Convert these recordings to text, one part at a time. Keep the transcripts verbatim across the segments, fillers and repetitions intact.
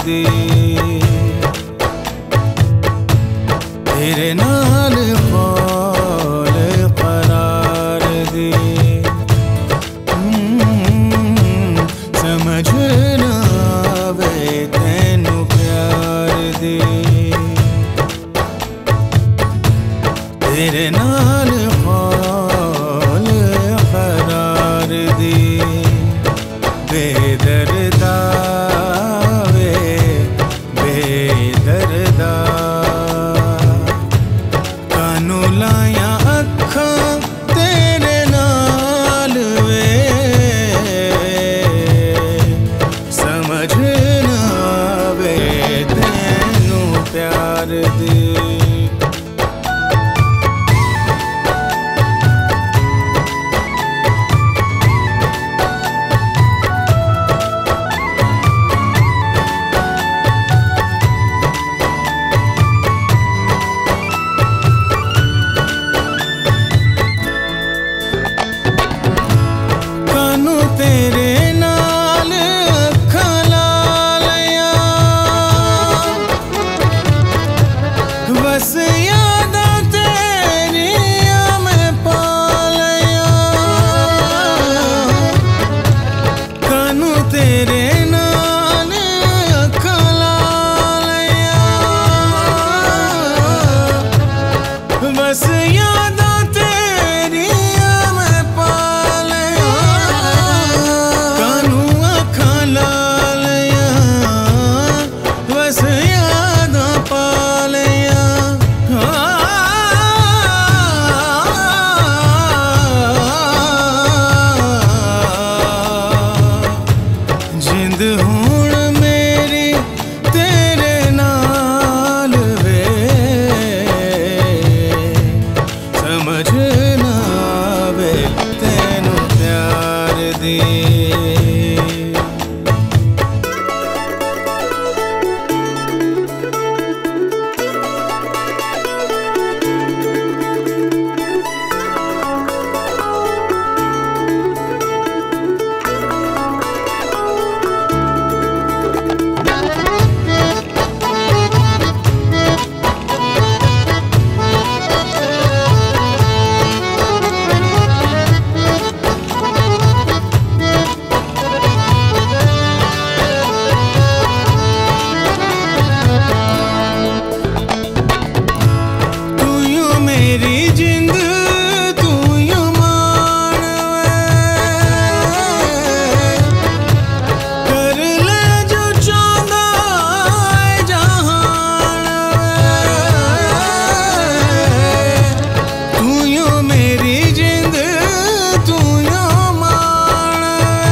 दे, तेरे नाल कौल करार दे। समझ ना आवे तैनू प्यार दे, तेरे नाल कौल करार दे। बेदर्दा वे बेदर्दा, कानू लाया अखा तेरे नाल वे, समझ ना आवे तैनू प्यार दे। तेरे नाल अखां लालिया, बस यादां तेरियां मैं पा लिया। कानू तेरे नाल अखां लालिया, बस यादां हुण मेरी तेरे नाल वे, समझ ना आवे तैनू प्यार दे। मेरी जिंद तू यू मान कर ले जो चाहता है जहान, तू यू मेरी जिंद तू यू मान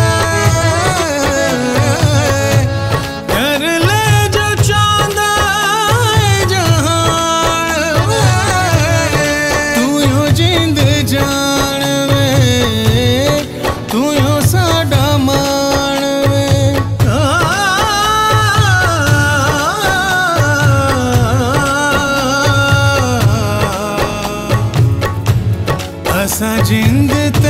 कर ले जो चाहता है जहान। जिंद जान वे तू यो साडा मान वे, असा जिंद